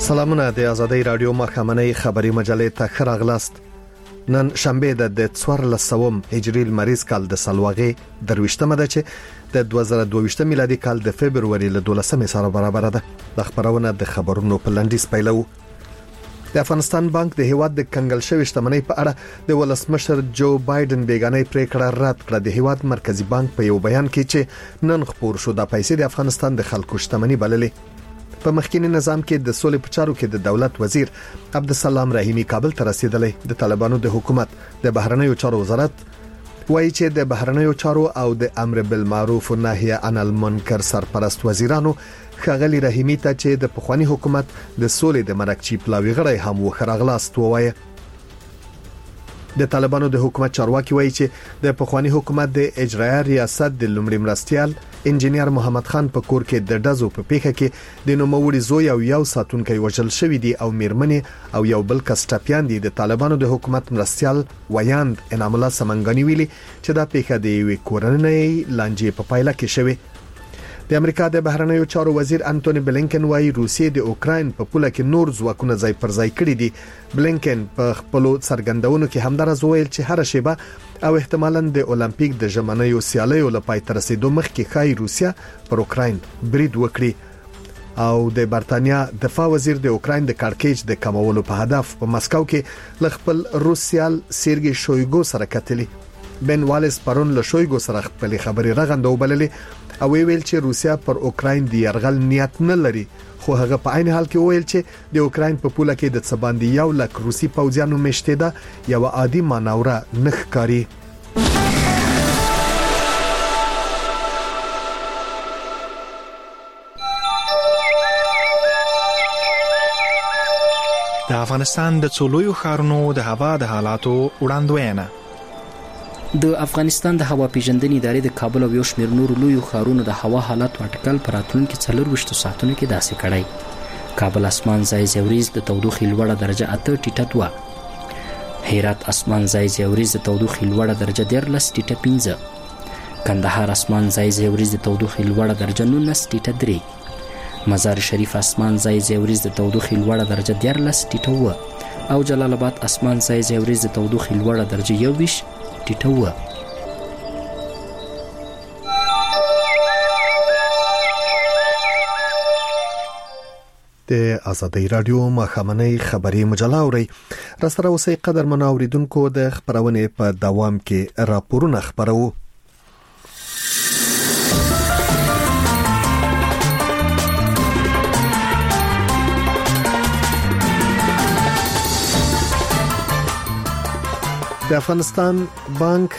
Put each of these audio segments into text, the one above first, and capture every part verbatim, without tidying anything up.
سلامونه د آزادۍ رادیو مخامنۍ خبری مجلې ته ښه راغلاست. نن شنبه د څوارلسم هجري لمریز کال د سلواغې درویشتمه ده چې د دوه زره دوه ویشت میلادي کال د فبرवरी له دولسمې سره برابر ده. د خبرونه د خبرونو په لنډیز پیلو. د افغانستان بانک د هیواد د کنګل شوی شتمنۍ په اړه د ولسمشر جو بایدن بیگانه پریکړه رد کړه. د هیواد مرکزی بانک په یو بیان کې چې نن خبر شو د پیسې د افغانستان د خلکو شتمنۍ بللې. په مخکینی نظام کې د سولې په چارو کې د دولت وزیر عبدالسلام رحیمی کابل ته رسیدلی. د طالبانو د حکومت د بهرنیو چارو وزارت وایي چې د بهرنیو چارو او د امر بالمعروف و نهی عن المنکر سرپرست وزیرانو ښاغلي رحیمی ته چې د پخوانی حکومت د سولې د مرکچی پلاوی غړی هم وخراغلاست ووایي. د طالبانو د حکومت چارواکي وایي چې د پخوانی حکومت د اجرایه ریاست د لومړي مرستيال انجینیر محمد خان په کور کې د ډزو په پیښه کې د نوموړي زوی او یو ساتونکي وژل شوی دي او میرمنې او یو بل کس ټپيان دي. د طالبانو د حکومت مرستيال ویاند انعام الله سمنګانی ویلي چې دا پیښه د یوې کورنۍ لانجې په پایله کې شوه. د امریکا د بهرنیو چارو وزیر انټونی بلینکن وايي روسیې د اوکراین په پوله کې نور ځواکونه ځای پر ځای کړي دي. بلینکن په خپل څرګندونو کې همدارز ویل چې هر شیبه او احتمالاً د اولمپیک د ژمنیو سیالیو لپاره تر رسیدو مخکې خای روسیا پر اوکراین برید وکړي او د برتانیا دفاع وزیر د اوکراین د کارکېج د کمولو په هدف په مسکو کې ل خپل روسیال سیرګي شویګو سره کتلی. بن والیس پرون له شویګو سره خپل خبري رغندو بللې او ویل چې روسیا پر اوکراین د يرغل نیت نه لري، خو هغه په عین حال کې ویل چې د اوکراین په پوله کې د څباندې یو لک روسي پوځیانو مشته ده یو عادي مانوره نه ښکاري. د افغانستان د څولویو ښارونو د هوا د حالاتو وړاندوینه. د افغانستان د هوا پیژندنې ادارې د کابل او یو شمېر نورو لویو ښارونو د هوا حالاتو اټکل پر راتلونکي څلرویشتو ساعتونو کې داسې کړی. کابل اسمان ځای ځای وریځ د تودوخې لوړه درجه اته ټیټه دوه، هرات اسمان ځای ځای وریځ د تودوخې لوړه درجه دیارلس ټیټه پنځه، کندهار اسمان ځای ځای وریځ د تودوخې لوړه درجه نولس ټیټه درې، مزار شریف اسمان ځای ځای وریځ د تودوخې لوړه درجه دیارلس ټیټه اووه او جلال آباد اسمان ځای ځای وریځ د تودوخې لوړه درجه یوویشت ټیټه اووه. د آزادۍ رادیو مخامنۍ خبری مجله اوري. را سره اوسئ قدرمن اوریدونکو. د خبرونه په دوام کې راپورونه خبرو. د افغانستان بانک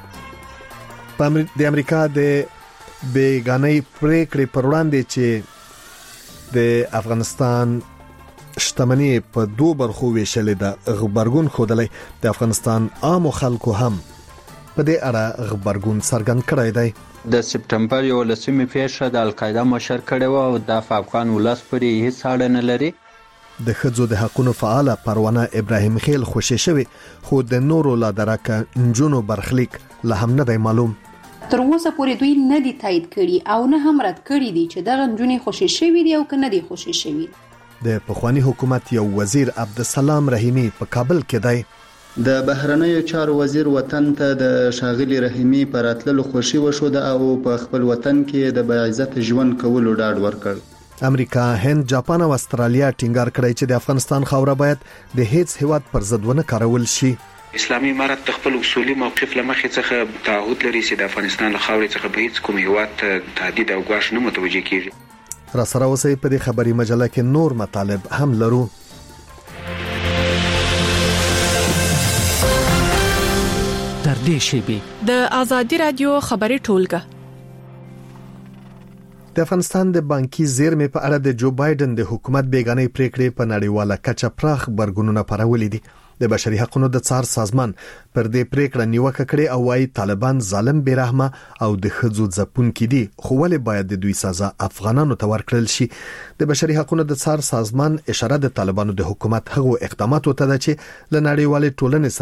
د امریکا د بیگانه پریکړې پر وړاندې چې د افغانستان شتمنۍ په دوه برخو ویشلې ده غبرګون خوده. د افغانستان عام خلکو هم په دې اړه غبرګون څرګند کړی دی. د سپټمبر یولسمې پیښه د القاعده مشر کړی و او د افغان ولس پرې هیڅ اړه نه لري. د ښځو د حقوقو فعاله پروانه ابراهیم خیل خوشی شوی، خو د نورو لا درکه انجونو برخلیک له هم نه دی معلوم. تر اوسه پورې دوی نه دي تایید کړي او نه هم رد کړي دي چې دغه انجونې خوشی شوی دي او که نه دي خوشی شوی. د پخوانی حکومت یو وزیر عبدالسلام رحیمی په کابل کې دی. د بهرنیو چارو وزیر وطن ته د شاغلی رحیمی پر راتللو خوشی وشو او په خپل وطن کې د باعزت ژوند کولو ډاډ ورکړ. امریکا، هند، جاپان او استرالیا ټینګار کړی چې د افغانستان خاوره باید د هیڅ هیواد پر ضد ونه کارول شي. اسلامي امارت د خپل اصولي موقف لمخې څخه تعهد لري چې د افغانستان له خاورې څخه به هیڅ کوم هیواد ته تهدید او ګواښ نه متوجه کیږي. را سره اوسئ په دې خبري مجله کې نور مطالب هم لرو. تر دې شیبې د آزادۍ رادیو خبري ټولګه. د افغانستان د بانکي زیرمې په اړه د جو بایدن د حکومت بیگانه پریکړې په نړیواله کچه پراخ برګونونه پرولې دي. د بشري حقوقو د څار سازمان پر دې پریکړه نیوکه کړې او وايي طالبان ظالم بیرحمه او د ښځو ځپونکي دي، خو ولې باید د دوی سزا افغانانو ته ورکړل شي. د بشري حقوقو د څار سازمان اشاره د طالبانو د حکومت هغو اقداماتو ته ده چې له نړیوالې ټولنې سره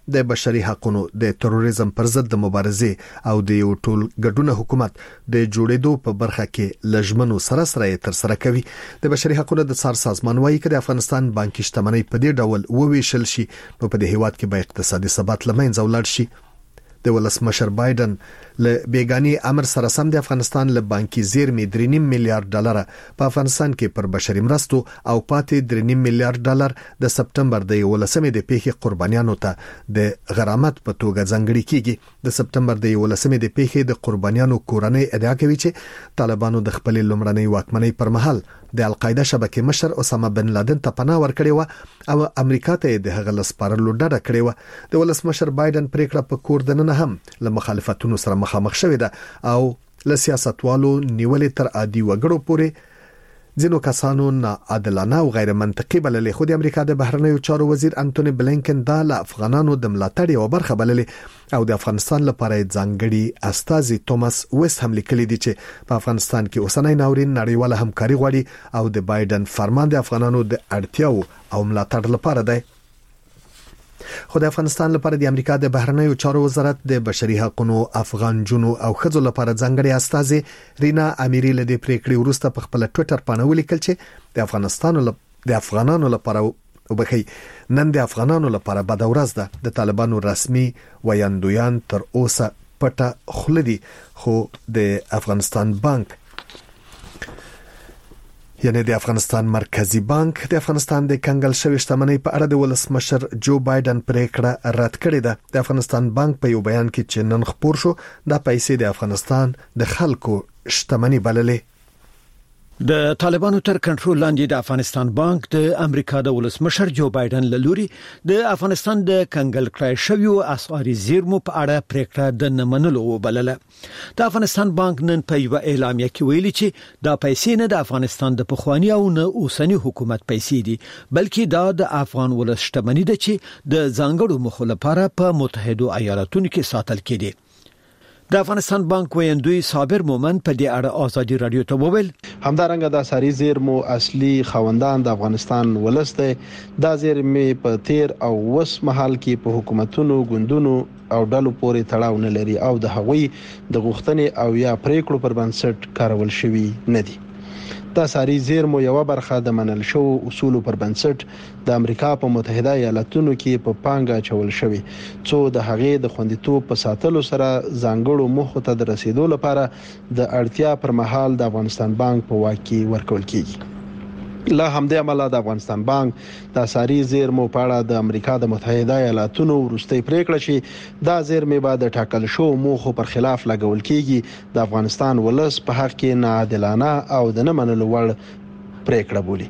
د بشري حقوقو د تروریزم پر ضد د مبارزې او د یو ټول ګډون حکومت د جوړېدو په برخه کې لجمنو سره سره تر سره کوي. د بشري حقوقو د څار سازمان وايي چې د افغانستان بانکي شتمنۍ په دې ډول وویشل شي نو په دې هیواد کې به اقتصادي ثبات لمنځه ولاړ شي. د ولسمشر بایدن له بیگانی امر سره سم د افغانستان له بانکي زیرمې درې نیم میلیارډ ډالر په افغانستان کې پر بشري مرستو او پاتې درې نیم میلیارډ ډالر د سپټمبر د یولسمې د پیښې قربانیانو ته د غرامت په توګه ځانګړي کیږي. د سپټمبر د یولسمې د پیښې د قربانیانو کورنۍ ادعا کوي چې طالبانو د خپل لومړنۍ واکمنۍ پر مهال د القاعده شبکې مشر اسامه بن لادن ته پناه ورکړې و او امریکا ته د هغه لسپارلو ډډه کړې و. د ولسمشر بایدن پریکړه په کور دننه هم له مخالفتونو سره مخامخ شوې ده او له سیاستوالو نیولې تر عادي وګړو پورې ځینو کسانو نه عادلانه او غیر منطقي بللې. خو د امریکا د بهرنیو چارو وزیر انټونی بلینکن دا له افغانانو د ملاتړ یو برخه بللې او د افغانستان لپاره ځانګړي استازي توماس ویست هم لیکلي دي چې په افغانستان کې اوسنۍ ناورین نړیواله همکاري غواړي او د بایدن فرمان د افغانانو د اړتیاو او ملاتړ لپاره دی. خو د افغانستان لپاره د امریکا د بهرنیو چارو وزارت د بشري حقوقو افغان جنو او خځو لپاره ځانګړي استازي رینا امیری له دې پریکړې وروسته په خپل ټوئیټر باندې ولیکل چې د افغانستان د افغانانو لپاره وبخي نن د افغانانو لپاره بد ورځ ده. د طالبانو رسمي ویاندویان تر اوسه پټه خلدي خو د افغانستان بانک یعنی د افغانستان مرکزی بانک د افغانستان د کنګل شوی شتمنۍ په اړه د ولسمشر جو بایدن پریکړه رد کړې ده. د افغانستان بانک په یو بیان کې چې نن خبر شو د پیسې د افغانستان د خلکو شتمنۍ بللې. د طالبانو تر کنټرول لاندې د افغانستان بانک د امریکا د ولسمشر جو بایدن له لوري د افغانستان د کنګل کړای شوی اسعاري زیرمو په اړه پریکړه د نمنلو وبلله. د افغانستان بانک نن په یو اعلامیه کې ویلي چې دا پیسې نه د افغانستان د پخوانی او نه اوسنی حکومت پیسې دي بلکې دا د افغان ولس شتمنۍ ده چې د ځانګړو موخو لپاره په متحده ایالاتونو کې ساتل کېدي. د افغانستان بانک ویاندوی صابر مومن په دې اړه ازادي رادیو ته وویل همدارنګه د اسعاري زیرمو اصلي خوندان د افغانستان ولس دی. دا زیرمې په تیر او وس محل کې په حکومتونو ګوندونو او ډلو پورې تړاو نه لري او د هغوی د غوښتنې او یا پریکړو پر بنسټ کارول شوی نه دي. د اسعاري زیرمو یو برخه د منل شو اصول پر بنسټ د امریکا په متحده ایالاتونو کې په پانګه چول شوی څو د هغې د خوندیتوب په ساتلو سره ځانګړو موخو ته د رسیدو لپاره د اړتیا پر مهال د افغانستان بانک په واک کې ورکول کیږي. لا همدې عمله د افغانستان بانک د اسعاري زیرمو په اړه د امریکا د متحده ایالاتونو وروستۍ پریکړه چې دا زیرمې به د ټاکل شو موخو پر خلاف لګول کیږي د افغانستان ولس په حق کې ناعادلانه او د نه منلو وړ پریکړه بولي.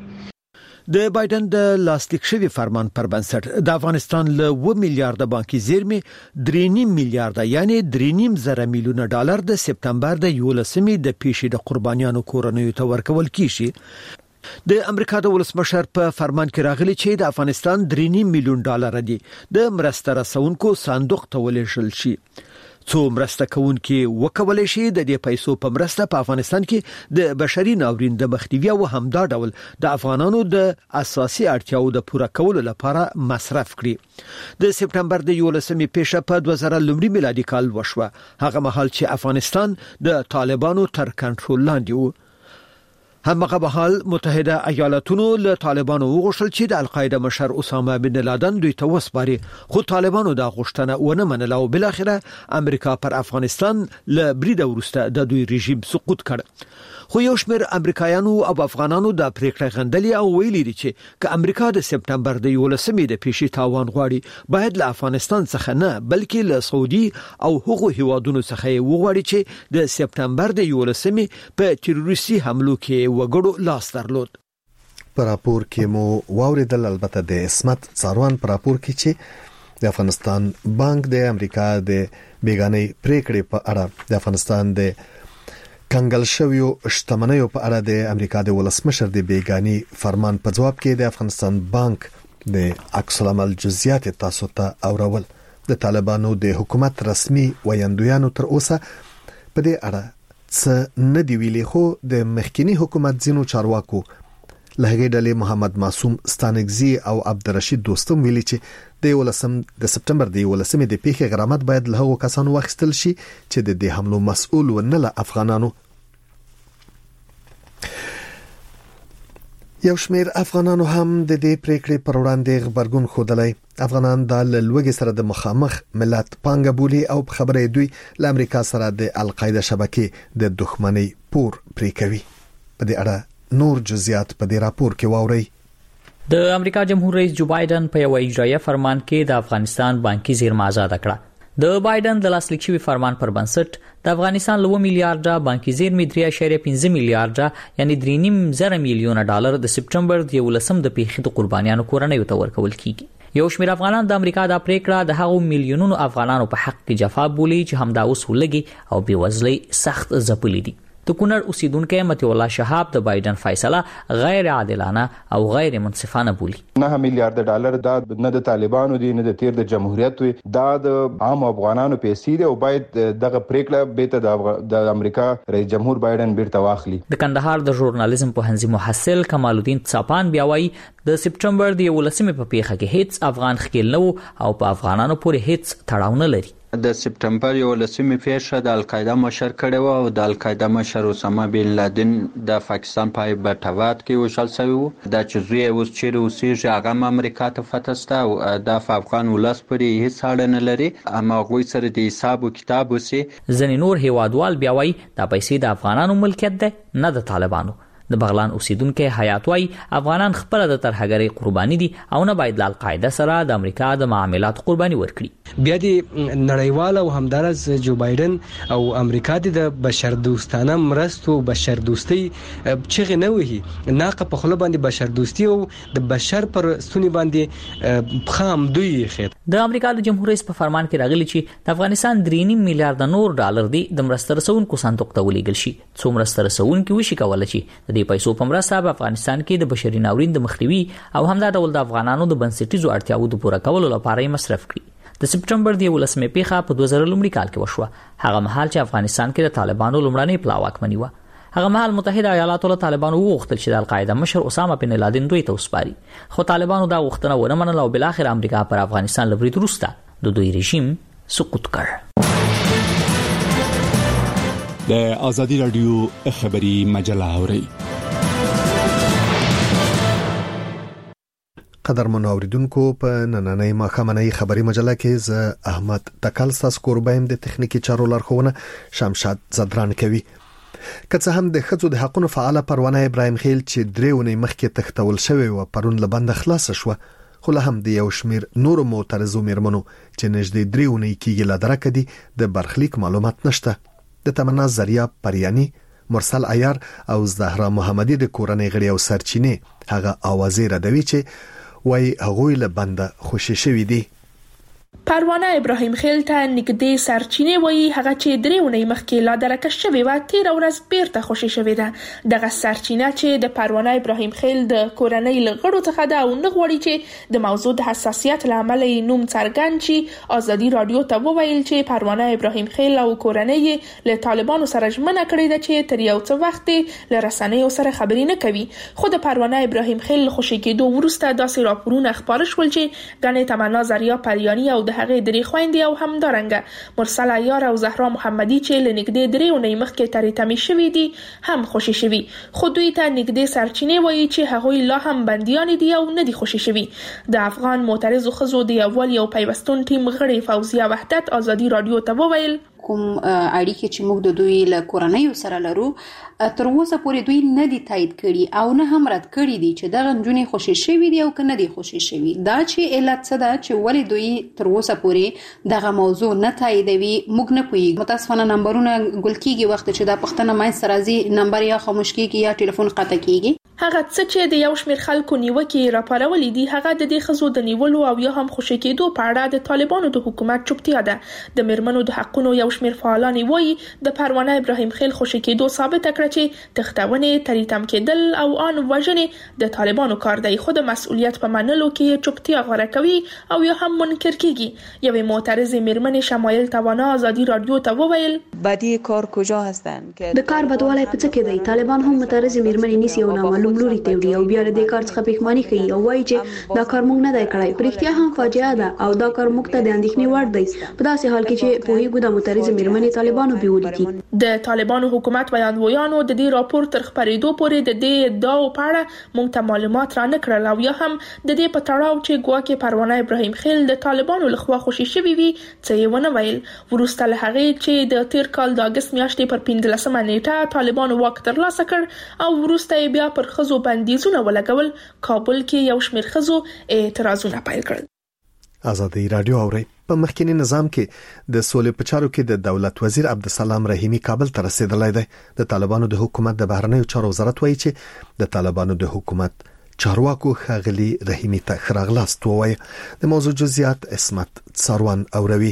د بایدن د لاسلیک شوی فرمان پر بنسټ د افغانستان له و میلیارډ بانکي زیرمې درې نیم میلیارډ یعنی درې نیم زره میلیونه ډالر د سپټمبر د یولسمې د پیښې د قربانیانو کورنیو ته ورکول کیږي. د امریکا د ولسمشر په فرمان کې راغلي چې د افغانستان درې نیم میلیون ډالر دي د مرسته رسونکو صندوق ته ولېږل شي څو مرسته کوونکي وکولای شي د دې پیسو په مرسته په افغانستان کې د بشري ناورین د مخنیوي او همدا ډول د افغانانو د اساسي اړتیاو د پوره کولو لپاره مصرف کړي. د سپټمبر د یولسمې پیښه په دوه زره لومړي میلادي کال وشوه هغه مهال چې افغانستان د طالبانو تر کنټرول لاندې و. همغه بحال متحده ایالاتونو له طالبانو وغوښتل چې د القاعده مشر اسامه بن لادن دوی ته وسپاري خو طالبانو دا غوښتنه ونه منله او بل اخره امریکا پر افغانستان له برید وروسته د دوی رژیم سقوط کړ. خو یو شمېر امریکایانو او افغانانو د پریکړه غندلې او ویلي دي چې که امریکا د سپټمبر د یولسمې د پیښې تاوان غواړي باید له افغانستان څخه نه بلکې له سعودي او هغو هیوادونو څخه وغواړي چې د سپټمبر د یولسمې په تروریستي حملو کې وګړو لاس درلود. پر راپور کې مو واوریدل البته د اسمت څاروان پر راپور کې چې د افغانستان بانک د امریکا د بیگانۍ پریکړې په اړه د افغانستان د کنګل شویو شتمنیو په اړه د امریکا د ولسمشر د بیگانی فرمان په جواب کې د افغانستان بانک د عکس العمل جزئیات تاسو ته اورول. د طالبانو د حکومت رسمي ویاندویانو تر اوسه په دې اړه څه نه دی ویلي خو د مخکنی حکومت ځینو چارواکو لهغه ډلې محمد معصوم ستانګزي او عبدالرشید دوستم ویلي چې د ولسم د سپټمبر د ولسمې د پیښې غرامت باید له هغو کسانو واخیستل شي چې د دې حملو مسؤل ونه له افغانانو. یو شمېر افغانانو هم د دې پریکړې پر وړاندې غبرګون ښودلی. افغانان د لوګي سره د مخامخ ملت پانګه بولی او په خبره دوی له امریکا سره د القاعده شبکې د دښمنۍ پور پرې کوي. په دې اړه نور جزئیات په دې راپور کې واورئ. د امریکا جمهور رئیس جو بایدن په یو اجرایه فرمان کې د افغانستان بانکي زیرمه آزاد کړه. د بایدن د لاسلیک شوی فرمان پر بنسټ د افغانستان له میلیارډ بانکي زیرمې درې اعشاریه پنځه میلیارډ یعنی درې نیم زره میلیونه ډالر د سپټمبر د یولسم د پیښې د قربانیانو کورنیو ته ورکول کیږي. یو شمېر افغانان د امریکا د پریکړه د هغو میلیونونو افغانانو په حق کې جفا بولي چې همدا اوس ولګي او بېوزلۍ سخت ځپلي دي. د کونړ اوسیدونکو متي الله شهاب د بایدن فیصله غیر عادلانه او غیر منصفانه بولی. نه میلیارډ ډالر دا نه د طالبانو دي نه د تیر د جمهوریت وي، دا د عام افغانانو پیسې دي او باید دغه پریکړه به د امریکا رئیس جمهور بایدن بیرته واخلي. د کندهار د ژورنالیزم پوهنځي محصل کمال الدین څاپان بیا وایي د سپټمبر د یولسمې په پیښه کې هیڅ افغان ښکیل نه او په افغانانو پورې هیڅ تړاو نه لري. د سپټمبر یولسمې پیښه د القاعده مشر کړی و او د القاعده مشر اسامه بن لادن د پاکستان په ایبټاوات کې وشل شوی و. دا چې زوی اوس چیرې اوسېږي هغه هم امریکا ته فتح سته او د افغان ولس پورې هیڅ اړه نه لري، اما هغوی سره د حساب و کتاب وسي. ځینې نور هیوادوال بیا وایي دا پیسې د افغانانو ملکیت ده نه د طالبانو. د بغلان اوسیدونکو حیات وای افغانان خپل د ترهګری قرباني دي او نه باید د القاعده سره د امریکا د معاملات قرباني ورکړي. بیا د نړیوال او همدارس جو بایدن او امریکا د بشردوستانه مرستو بشردوستي چغې نه وهي، ناقه په خله باندې بشردوستي او د بشر پر ستوني باندې خام دوی خیر. د امریکا د جمهور رئیس په فرمان کې راغلی چې د افغانستان درې نیم میلیارډ نور ډالر دی د مرستو رسونکو صندوق ته ولېږل شي. څو مرستو رسونکو وشي کولای شي د پیسو په مرسته په افغانستان کې د بشري ناورین د مخنیوي او همدا ډول د افغانانو د بنسټیزو اړتیاوو د پوره کولو لپاره یې مصرف کړي. د سپټمبر د یولسمې پیښه په دوه زره لومړي کال کې وشوه، هغه مهال چې افغانستان کې د طالبانو لومړنۍ پلا واکمني وه. هغه مهال متحده ایالاتو له طالبانو وغوښتل چې د القاعده مشر اسامه بن لادن دوی ته وسپاري، خو طالبانو دا غوښتنه ونه منله او بلاخره امریکا پر افغانستان له برید وروسته د دوی رژیم سقوط کړ. د ازادي رادیو خبري مجله اوري. قدرمن اوریدونکو، په نننۍ ماښامنۍ خبري مجله کې ز احمد تکل ساس قربایم د تخنیکی چارو لارښوونه شمشاد زدران کوي. که څه هم د ښځو د حقوقو فعال پروانه ابراهیم خیل چې درې ونې مخکې تختول شوی و پرون له بند خلاص شو، خو له هم د یو شمیر نورو معترضو میرمنو چې نږدې درې ونې کېږي له درکه دي د برخلیک معلومات نشته. د تمنا زریاب پریانی، مرسل عیار او زهرا محمدی د کورنۍ غړي او سرچینې هغه اوازې ردوي چې وای هغوی له بنده خوشی شوی دي. پروانه ابراهیم خیل ته نږدې سرچینې وایي هغه چې درې ونې مخکې لا درکه شوې وه تېره ورځ بیرته خوشي شوې ده. دغه سرچینه چې د پروانه ابراهیم خیل د کورنۍ له غړو څخه ده او نه غواړي چې د موضوع د حساسیت له امله یې نوم څرګند شي، ازادي رادیو ته وویل چې پروانه ابراهیم خیل او کورنۍ یې له طالبانو سره ژمنه کړې ده چې تر یو څه وخت له رسنیو سره خبرې نه کوي. خو د پروانه ابراهیم خیل له خوشي کېدو وروسته داسې راپورونه خپاره شول چې ګڼې تمنا زریا پریانی او د هغه درې خويندې او همدارنګه مرسل عیار او زهرا محمدی چې لنګدې درې ونې مخکې تریتمې شوې دي هم خوشي شوي، خو دوی ته نږدې سرچینې وایي چې هغوی لا هم بندیان دي او نه دي خوشي شوي. د افغان معترضو ښځو د یووالي او پیوستون ټیم غړي فوزیه وحدت ازادي رادیو ته وویل کوم اړیکې چې موږ د دوی له کورنۍ سره لرو تر اوسه پورې دوی نه دي تایید کړي او نه هم رد کړي دي چې دغه نجونې خوشي شوي دي او که نه دي خوشي شوي. دا چې علت څه ده چې ولې دوی تر اوسه پورې دغه موضوع نه تاییدوي موږ نه پوهیږو. متاسفانه نمبرونه ګل کېږي وخت چې دا پښتنه منځته راځي نمبر یا خاموش کېږي یا ټلیفون قطع کېږي. هغه څه چې د یو شمېر خلکو نیوکې راپارولې دي هغه د دې ښځو د نیولو او یا هم خوشي کېدو په اړه د طالبانو د حکومت چوپتیا ده. د میرمنو د حقوقو یو شمېر فعالان وایي د پروانه ابراهیم خیل خوشي کېدو ثابت کړ چې تختونې تریتم کېدل او ان وژنې د طالبانو کار دی، خو د مسؤلیت په منلو کې چوپتیا غوره کوي او یا هم منکر کیږي. یوې معترضې میرمنې شمایل توانا آزادی رادیو ته وویل بدی کار کجا هستن که د کار بدوالی په څه کې دی؟ طالبان هم معترضې میرمنې نیسي او نامعلوم لوري ته وړي او بیا له دې کار څخه پښیماني کوي او وایي چې دا کار موږ نه دی کړی. په رښتیا هم فاجعه ده او دا کار موږ ته د اندېښنې وړ دی، په داسې حال کې چې پوهیږو د معترضې میرمنې طالبانو بیولې دي. د طالبانو حکومت ویاندویانو د دې راپور تر خپرېدو پورې د دې ادعاو په اړه موږ ته معلومات را نه کړل او یا هم د دې په تړاو چې ګواکې پروانه ابراهیم خیل د طالبانو لخوا خوشي شوی وي څه یې ونه ویل. وروسته له هغې چې د تیر کال د اګست میاشتې پر پنځلسمه نیټه طالبانو واک ترلاسه کړ او وروسته یې بیا پر ښځو بندیزونه ولګول، کابل کې یو شمېر ښځو اعتراضونه پیل کړل. آزادی رادیو اوري په مخکینی نظام کې د سولې په چارو کې د دولت وزیر عبدالسلام رحیمی کابل ته رسیدلی دی. د طالبانو د حکومت د بهرنیو چارو وزارت وایي چې د طالبانو د حکومت چارواکو ښاغلي رحیمی ته ښه راغلاست ووایي. د موضوع جزئیات اسمت ساروان اوروي.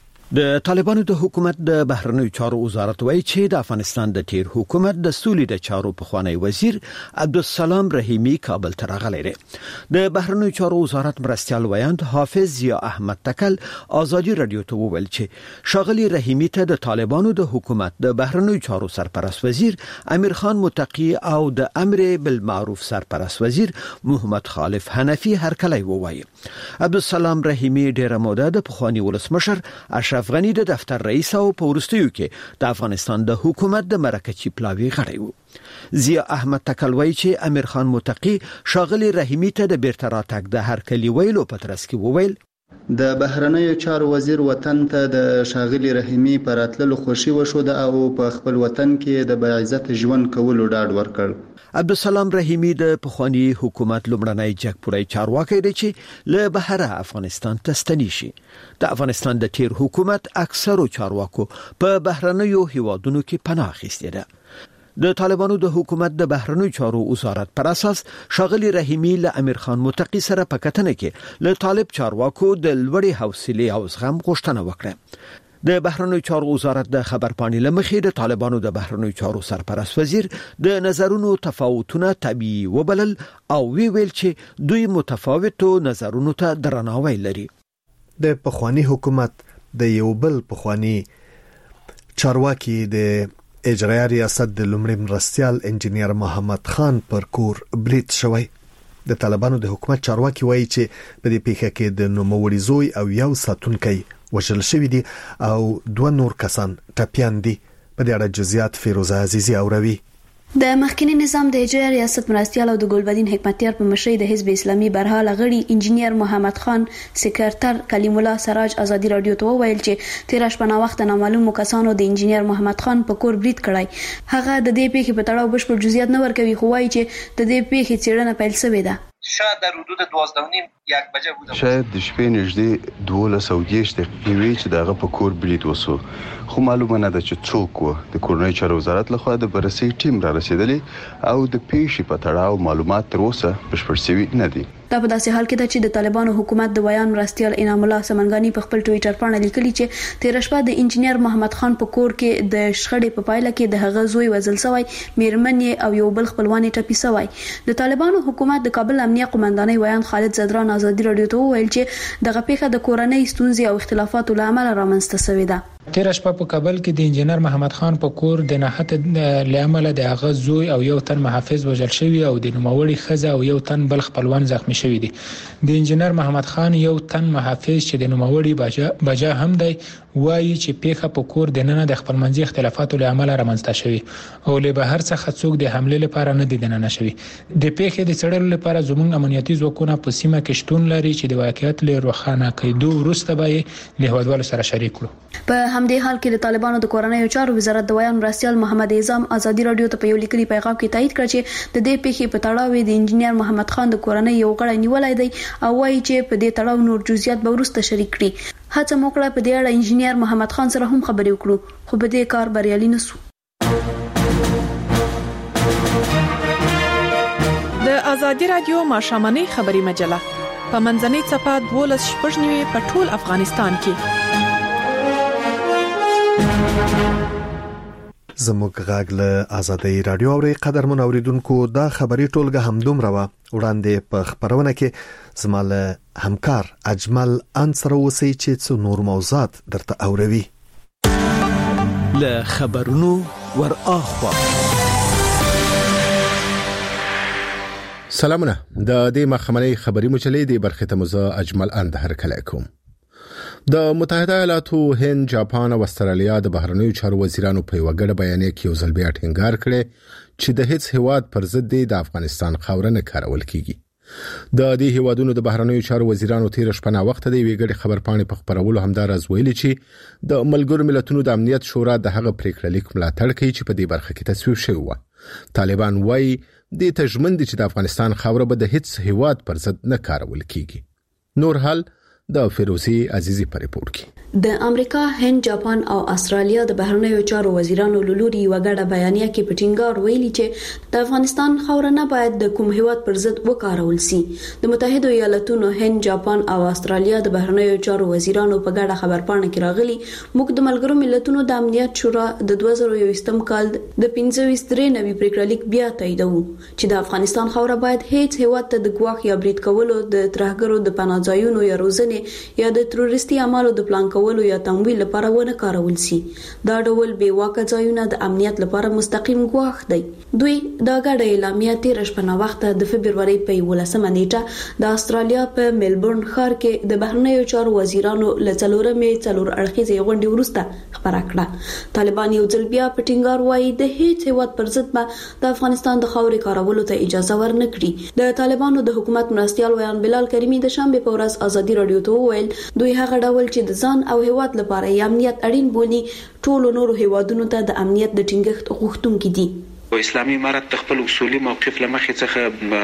د طالبانو د حکومت د بهرنیو چارو وزارت وایي چې د افغانستان د تیر حکومت د سولې د چارو پخوانی وزیر عبدالسلام رحیمی کابل ته راغلی دی. د بهرنیو چارو وزارت مرستیال ویاند حافظ ضیا احمد تکل آزادی رادیو ته وویل چې ښاغلي رحیمی ته د طالبانو د حکومت د بهرنیو چارو سرپرست وزیر امیر خان متقی او د امر بالمعروف سرپرست وزیر محمد خالف حنفی هرکلی ووایي. عبدالسلام رحیمی ډیره موده د پخوانی ولسمشر اشرف افغانی د دفتر رئیس او په وروستیو کې د افغانستان د حکومت د مرکزی پلاوی غړی و. ضیا احمد تکل وایي چې امیر خان متقی ښاغلي رحیمی ته د بیرته راتګ د هرکلي ویلو په ترڅ کې وویل د بهرنیو چارو وزیر وطن ته د ښاغلي رحیمی پر راتللو خوشي وشوده او په خپل وطن کې د باعزت ژوند کولو ډاډ ورکړ. عبدالسلام رحیمی د پخوانی حکومت لومړنی جګپوړی چارواکي دی چې له بهره افغانستان ته ستنی شي. د افغانستان د تیر حکومت اکثرو چارواکو په بهرنیو هیوادونو کې پناه اخیستې ده. د طالبانو د حکومت د بهرنیو چارو وزارت پر اساس ښاغلي رحیمی له امیر خان متقی سره په کتنه کې له طالب چارواکو د لوړې حوصلې او زغم غوښتنه وکړه. د بهرنیو چارو وزارت د خبرپاڼې لمخې د طالبانو د بهرنیو چارو سرپرست وزیر د نظرونو تفاوتونه طبيعي وبلل او وی ویل چې دوی متفاوتو نظرونو ته درناوی لري. د پخوانی حکومت د یو بل پخوانی چارواکي د اجرایي ریاست د لومړي مرستیال انجنیر محمد خان پر کور برید شوی. د طالبانو د حکومت چارواکي وایي چې په دې پیښه کې د نوموړي زوی او یو ساتونکی وژل شوی دي او دوه نور کسان ټپیان دي. په دې اړه جزئیات فیروزه عزیزی اوروي. د مخکنی نظام د اجرایي ریاست مرستیال او د ګلبدین حکمتیار په مشرۍ د حزب اسلامي برحال غړي انجنیر محمد خان سکرټر کلیم الله سراج آزادی رادیو ته وویل چې تیر شپه نا وخت نامعلوم کسانو د انجنیر محمد خان په کور برید کړی. هغه د دې پیښې په تړاو بشپړ جزئیات نه ورکوي خو وایي چې د دې پیښې څېړنه پیل شوې ده. شاید در حدود دوازده و نیم یک بجه بوده. شاید د شپې نږدې دولس او دېرش دقیقې وي چې دغه په کور برید وسو، خو معلومه نه ده چې څوک و. د کورنۍ چارو وزارت لخوا د بررسۍ ټیم را رسیدلی او د پیښې په تړاو معلومات تر اوسه بشپړ شوي نه دي. دا په داسې حال کې ده چې د طالبانو حکومت د ویان مرستیال انعام الله سمنګانی په خپل ټوئیټر باندې لیکلي چې تیر شپه د انجنیر محمد خان په کور کې د شخړې په پایله کې د هغه زوی وژل شوی، میرمن او یو بل خپلوان ټپي شوی. د طالبانو حکومت د کابل امنیه قومندانۍ ویان خالد زدران آزادی رادیو ته وویل چې دغه پیښه د کورنۍ ستونزې او اختلافاتو له امله رامنځته شوې ده. تیر شپه په کابل کې د انجنیر محمد خان په کور د ناحت لامل د هغه زوی او یو تن محافظ وژل شوی او د نوموړي خزه او یو تن بل خپلوان زخمی شوی دي. د انجنیر محمد خان یو تن محافظ چې د نوموړي بجا بجا هم دی وایي چې پیښه په کور د نن د خپلمنځي اختلافاتو له امله رامنځته شوی او له بهر څخه څوک د حمله لپاره نه دي دننه شوی. د پیښې د څېړلو لپاره زموږ امنیتي ځواکونه په سیمه کې شتون لري چې د واقعیت له روښانه کېدو وروسته به له هیوادوالو سره شریک کړو. په همدې حال کې د طالبانو د کورنۍ چارو وزارت د ویان مرستیال محمد اعظم آزادی رادیو ته په یو لیکلي پیغام کې تایید کړ چې د دې پیښې په تړاو د انجنیر محمد خان د کورنۍ یو غړی نیولای دی او وایي چې په دې تړاو نور جزئیات به وروسته شریک کړي. هڅه مو کړه په دې اړه انجنیر محمد خان سره هم خبرې وکړو خو په دې کار بریالي نه شو. د آزادی رادیو ماښامنۍ خبري مجله په منځنۍ صفحه دولس شپږ نیوي په ټول افغانستان کې زموږ غږ له آزادۍ رادیو اوري قدرمن اوریدونکو دا خبري ټولګه هم دومره وا وړاندې په خبرونه کې زماله همکار اجمل انصر وسی چې څو نور موضوعات درته اوروي له خبرونو ور اخوا. سلامونه د دې مخمنۍ خبري مجلې د برخه تمزه اجمل اند هر کله کوم. د متحده ایالاتو، هند، جاپان او استرالیا د بهرنیو چارو وزیرانو په وګړه بیانیه کې یو ځل بیا ټینګار کړي چې د هیڅ هیواد پر ضد د افغانستان خاورنه کارول کیږي. د دې هیوادونو د بهرنیو چارو وزیرانو تیر شپه وخت د ویګړي خبرپاڼې په خبرولو همدار از ویلي چې د ملګرو ملتونو د امنیت شورا د هغه پریکړه لیک ملاتړ کوي چې په دې برخه کې تصویب شوی و. طالبان وايي د تجمن دي چې د افغانستان خاوره به د هیڅ هیواد پر ضد نه کارول کیږي. نور حال د فیروزی عزیزی په ریپورت کې د امریکا، هند، جاپان او استرالیا د بهرنیو چارو وزیرانو لوري وګړه بیانیه کې پټینګار ویلي چې د افغانستان خاورنه باید د کوم هیواد پر ضد وکارول شي. د متحده ایالاتونو، هند، جاپان او استرالیا د بهرنیو چارو وزیرانو په ګډه خبرپاڼه کې راغلي موږ د ملګرو ملتونو د امنیت شورا د دوه زره یوولسم کال د پنځه ویشت درې نوي پریکړه لیک بیا تاییدو چې د افغانستان خاوره باید هیڅ هیواد ته د ګواښ یا برید کولو، د ترهګرو د پناهځایونو یا روزنې یا د تروریستي اعمالو د پلان کولو یا تمویل لپاره ونه کارول شي. دا ډول بې واکه ځایونه د امنیت لپاره مستقیم ګواښ دی. دوی دا غاډه اعلامیه تیر شپه وخت د فبرवरी په یولسمه نیټه د استرالیا په ملبورن ښار کې د بهرنیو چارو وزیرانو له څلورمې څلور اړخیزې غونډې وروسته خبره کړه. طالبان یو ځل بیا په ټینګار وایي د هیڅ هیواد پر ضد به د افغانستان د خاورې کارولو ته اجازه ورنکړي. د طالبانو د حکومت مرستيال ویان بلال کریمی د شنبه په ورځ ازادي رادیو ته وویل دوی هغه ډول چې د ځان او هیواد لپاره امنیت اړین بولي ټولو نورو هیوادونو ته د امنیت د ټینګښت غوښتونکي دي. اسلامي امارت د خپل اصولي موقف لمخې څخه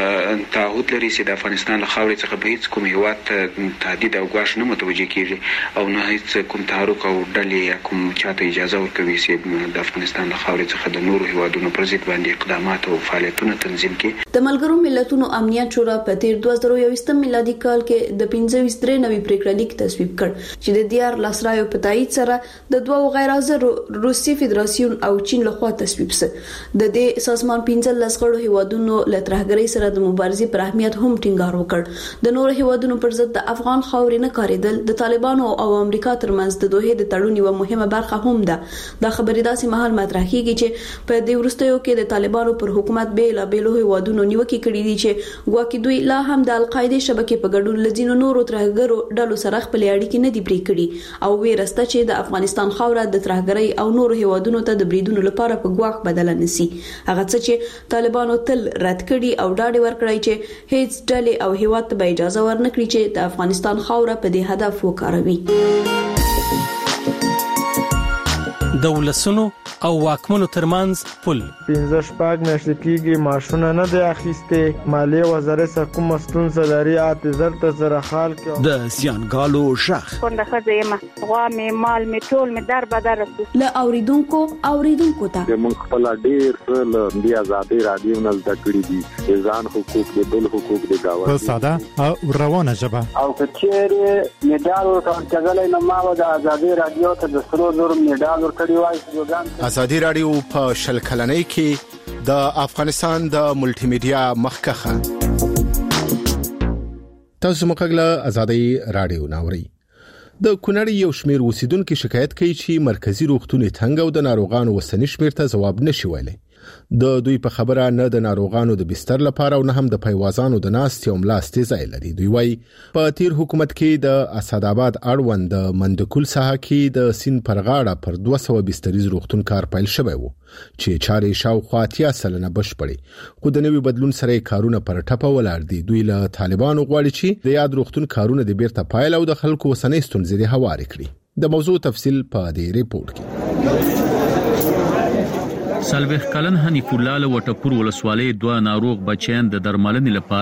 تعهد لري چې د افغانستان له خاورې څخه به هیڅ کوم هیواد تهدید او ګواښ نه متوجه کیږي او نه هیڅ کوم تحرک او ډلې یا کوم چاته اجازه ورکوي چې د افغانستان له خاورې څخه د نورو هیوادونو پر ضد باندې اقدامات او فعالیتونه تنظیم کړي. د ملګرو ملتونو امنیت شورا په تیر دوه زره یوولسم میلادي کال کې د پنځه ویشت درې نوي پریکړه لیک تصویب کړ چې د دیار لاسرایو په تایید سره د دوه غیر حاضر روسي فدراسیون او چین لخوا تصویب شو. د د سازمان پنځه لسغړو هیوادونو له ترهګرۍ سره د مبارزې پر اهمیت هم ټینګار وکړ. د نور هیوادونو پر ضد د افغان خاورې نه کاریدل د طالبانو او امریکا ترمنځ د دوه د تړون یو مهمه برخه هم ده. دا خبرې داسې مهال مطرح کیږي چې په دې وروستیو کې د طالبانو پر حکومت بیل بیل هیوادونو نیوکه کړې دي چې ګواکې دوی لا هم د القاعده شبکې په ګډون لزینو نورو ترهګرو ډلو سره خپل اړیکې نه دی پرې کړې او ویرسته چې د افغانستان خاوره د ترهګرۍ او نورو هیوادونو ته د بریدونو لپاره په ګواښ بدل نسی. هغه څه چې طالبانو تل رد کړي او ډاډ ورکړی چې هیڅ ډلې او هیواد ته اجازه ورنکړي چې د افغانستان خاوره په دې هدف وکاروي. د ولسونو او واکمنو ترمنځ پل پنځه شپږ میاشتې کېږي ماشونه نه دی اخیسته. مالیه وزارت سره کوم ستونزه لري اته زر ته سره حال کې د زیانګالو شخ څنګه خځه یم غوا می مال می ټول می در بدر له اوریدونکو اوریدونکو ته موږ خپل ډیر له بیا آزادي رادیو نه زده کړی دي ځان حقوق دي بل حقوق دي گاوه په ساده او روانه ژبه او کچېره میډال ورکړل کېدل نو ما د آزادي رادیو ته د سرو زر میډال ورکړی وای. ازادي رادیو په شل کلنۍ کې د افغانستان د ملټي میډیا مخکخه تاسو مکهله ازادي رادیو ناوري. د کونړ یو شمیر اوسیدونکو شکایت کوي چې مرکزی روغتون تنګ او د ناروغانو وسنی شمیر ته جواب نشي ویلي. د دوی په خبره نه د ناروغانو د بستر لپاره او نه هم د پیوازانو د ناست یو ملاستې ځای لري. دوی وايي په تیر حکومت کې د اسداباد اړوند د مندکول ساحه کې د سین پرغاړه پر دوه سوه بستریز روغتون کار پیل شوی وو چې چارې شاوخوا اتیا سلنه بشپړي. خو د نوي بدلون سره کارونه پر ټپه ولاړ دي. دوی له طالبانو غواړي چې د یاد روغتون کارونه د بیرته پایل او د خلکو وسنۍ ستونزې هواري کړي. د موضوع تفصیل په دې ریپورت کې. سلوخ کلن حنیف الله له وټپور ولسوالۍ دوه ناروغ بچیان د درملنې لپاره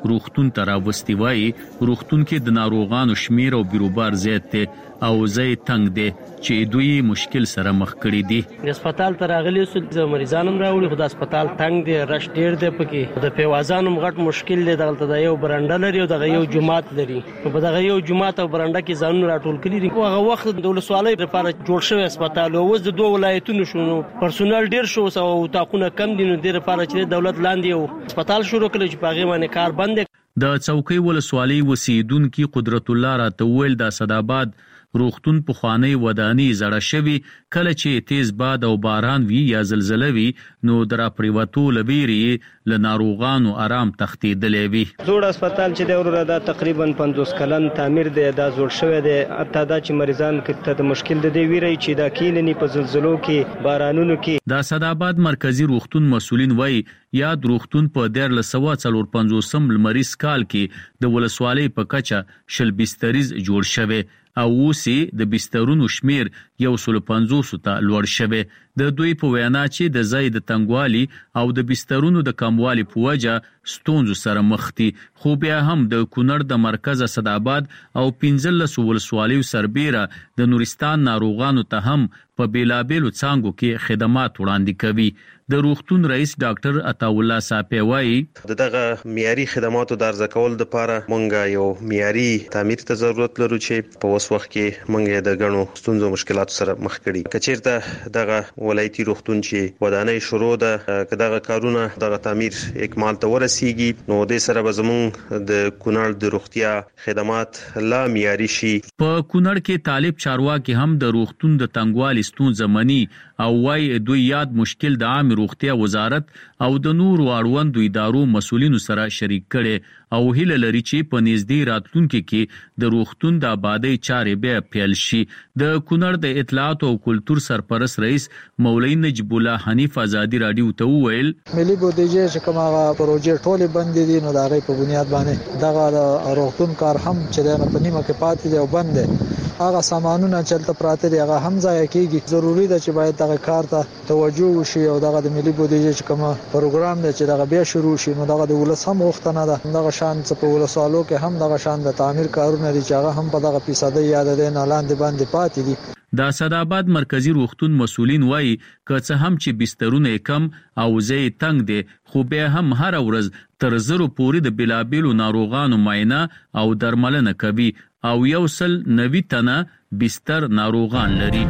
روغتون ته راوستي وایي روغتون کې د ناروغانو شمیر او بیروبار زیات دی او ځای تنگ دی چې دوی مشکل سره مخ کړي دي. د هسپتال ته راغلي سو مریضانو راوړي خو د هسپتال تنگ دی، رش ډیر دی، پکې د پیوازانو غټ مشکل دی. دغلته د یو برنډه لري او دغه یو جماعت لري، په دغه یو جماعت او برنډه کې ځانونه راټول کړي دي. هغه وخت د ولسوالۍ لپاره جوړ شوی هسپتال او اوس د دوه ولایتونو شنو پرسونل ډیر شو او تاقونه کم دي، نو د لپاره چې دولت لاندې او هسپتال شروع کړي چې په هغه باندې کار بند. د څوکۍ ولسوالۍ وسیدونکو قدرت الله راته ویل د اسداباد روغتون په خوانی ودانی زړه شوی کله چې تیز باد او باران وی یا زلزلہ وی نو درا پریواتو لبيري ل ناروغانو آرام تختیدلې وی. زوړ هسپتال چې د اوره دا تقریبا پنځوس کلن تعمیر دی، دا زوړ شوی دی. اته دا چې مریضان کې ته مشکل دی ویری چې دا کیننی په زلزلو کې بارانونو کې. د اسداباد مرکزی روغتون مسولین وای یاد روغتون په ډیر لسوا څلور پنځوسم لمریز کال کې د ولسوالۍ په کچه شل بستریز جوړ شوی او اوسې د بسترونو شمیر یو سل پنځوس ته لوړ شوی. د دوی په وینا چې د ځای د تنګوالي او د بسترونو د کموالي په وجه ستونزو سره مخ دي، خو بیا هم د کونړ د مرکز اسداباد او پنځلس ولسوالیو سربیره د نورستان ناروغانو ته هم په بیلابیلو څانګو کې خدمات وړاندې کوي. د روغتون رئیس ډاکټر عطاالله صافی وایي دغه معیاري خدماتو د ارزه کول لپاره مونږ یو معیاري تعمیر ته ضرورت لرو چې په اوس وخت کې مونږ د غنو ستونزو مشکلاتو سره مخ کړي. کچیرته دغه ولایتي روغتون چې ودانۍ شروع ده کداغه کارونه دغه تعمیر اکمال ته ورسیږي نو د سره به زموږ د کونړ د روغتیا خدمات لا معیاري شي. په کونړ کې طالب چارواکي هم د روغتون د تنګوالي ستونزه مني او وايي دوی یاد مشکل د عام روغتیا وزارت او د نورو اړوندو ادارو مسؤلینو سره شریک کړي او هیله لري چې په نږدې راتلونکي کې د روغتون د آبادی چارې به پیل شي. د کونړ د اطلاعات او کلتور سرپرست رئیس مولوی نجیب الله حنیف ازادي رادیو ته وویل ملي بودیجه چې کومه پروژې ټولې بندې دي نو دا غي په بنیاد باندې دغه روغتون کار هم چې د په نیمه کې پاتې دی او بند دی. هغه سامانونه چلته پراته دي هغه هم ځای کېږي. ضروری ده چې باید دغه کار ته توجه وشي او دغه د ملي بودیجه چې کومه پروګرام دی چې دغه بیا شروع شي نو دغه د ولس هم غوښتنه ده دغه شان څه په ولسوالو کې هم دغه شان د تعمیر کارونه دي چې هغه هم په دغه فیصدي یاد دي نه لاندې باندې پاتې دي. د اسداباد مرکزی روغتون مسولین وایي که څه هم چې بسترونه کم او ځای تنگ دي خو بیا هم هر ورځ تر زرو پورې د بلابلو ناروغانو معاینه او درملنه کوي او یو سل نوي تنه بستر ناروغان لري.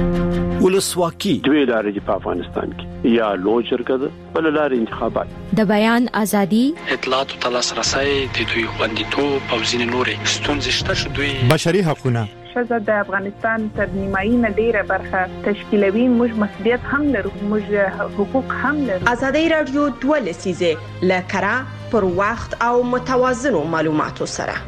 ولسواکي دوی لارې په افغانستان کې یا لوجرګه بل لارې انتخابات د بیان ازادي اطلاعات او تلاسرسي د دوی خوندیتوب او ځینې نورې ستونزې شته چې دوی بشري حقوقونه شزه د افغانستان تر نیمایي نه ډیره برخه تشکیلوي. موږ مسؤلیت هم لرو، موږ حقوق هم لرو. ازادي رادیو دوه لسیزه لکرا پر وخت او متوازنو معلوماتو سره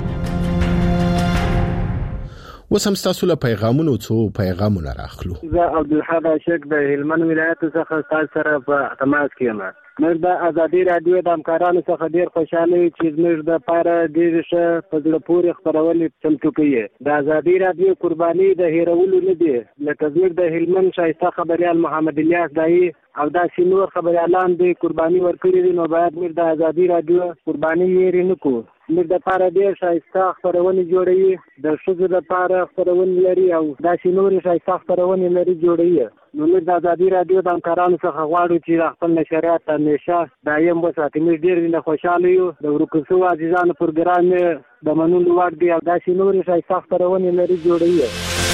وسم تاسو له پیغامونو څو پیغامونه راخلو. زه عبدالحق عاشق د هلمند ولایت څخه تاسو سره په تماس کې یم. موږ د ازادي رادیو د همکارانو څخه ډیر خوشاله یو چې موږ د پاره ډیر ښه په زړه پورې خبرونه چمتو کوي. د ازادي رادیو قرباني د هیرولو نه دی، لکه زموږ د هلمند شایسته خبريال محمد الیاس دای او دا سینور خبريالان د قرباني ورکړي دي نو باید موږ د ازادي رادیو قرباني یې نه کوو. موږ د پاره ډیر شایسته خبرونه جوړوي، د شذ د پاره خبرونه لري او دا سینور شایسته خبرونه لري جوړوي. نو موږ د ازادي رادیو د همکارانو څخه غواړو چې خپل نشریات همیشه دایم وساتي. موږ ډیر نه خوشاله یو د ورکوسو عزیزانو پروګرام د منلو وړ دی او دا سینور شایسته خبرونه لري جوړوي.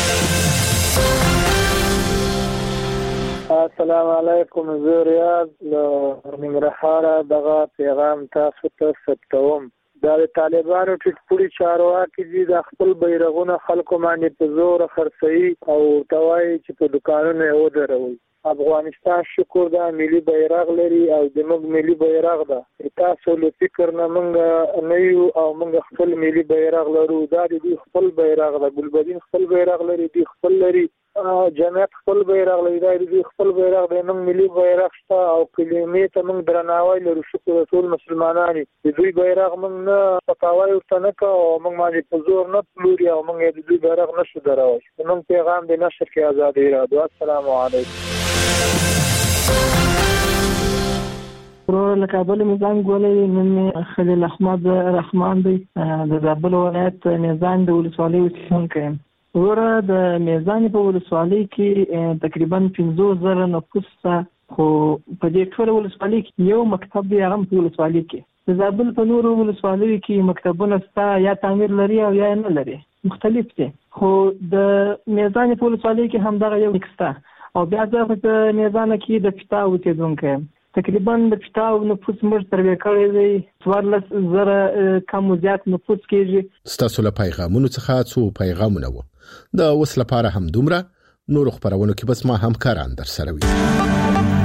السلام علیکم. زه ریاض له ننګرهار دغه پیغام تاسو ته ثبتوم. دا د طالبانو ټیټپوړي چارواکي دي د خپل بیرغونه خلکو باندې په زور خرڅوي او توای چې په دکانونو یې ودروي. افغانستان شکر دا ملي بیرغ لري او زموږ ملي بیرغ ده. تاسو له فکر نه موږ نه یو او موږ خپل ملي بیرغ لرو. دا د خپل بیرغ ده. ګلبدین خپل بیرغ لري، دی خپل لري، جمعیت خپل بیرغ لري، دا د خپل بیرغ دی. موږ ملي بیرغ شته او کلمې ته موږ درناوی لرو. شکر ټول مسلمانان د دوی بیرغ موږ نه پکاوی ورته نه کوو او موږ باندې په زور نه پلوري او موږ د دوی بیرغ نشو دروي. موږ پیغام د نشر کې ازادي رادیو. السلام علیکم. ورو له کابل میزان ګولې نن خلیل احمد رحمان دی د زابل ولایت میزان د ولسوالۍ اوسیدونکی ورو د میزان په ولسوالۍ کې تقریبا پنځه زره نفوس خو په دې ټول ولسوالۍ کې یو مکتب دی هغه په ولسوالۍ کې د زابل په نورو ولسوالیو کې مکتبونه ستا یا تعمیر لري او یا نه لري مختلف دي خو د میزان په ولسوالۍ کې هم دغه یو نکستا او بیا د میزان کې د پتا اوسیدونکو تقریبا د پتا نفوس مر تربیه کړی دی څوارلس زره کم زیات نفوس کېږي ستاسو له پیغامونو څخه څو پیغامونه وو د وسله لپاره هم دومره نور خبرونه کې بس ما همکاران در سره وي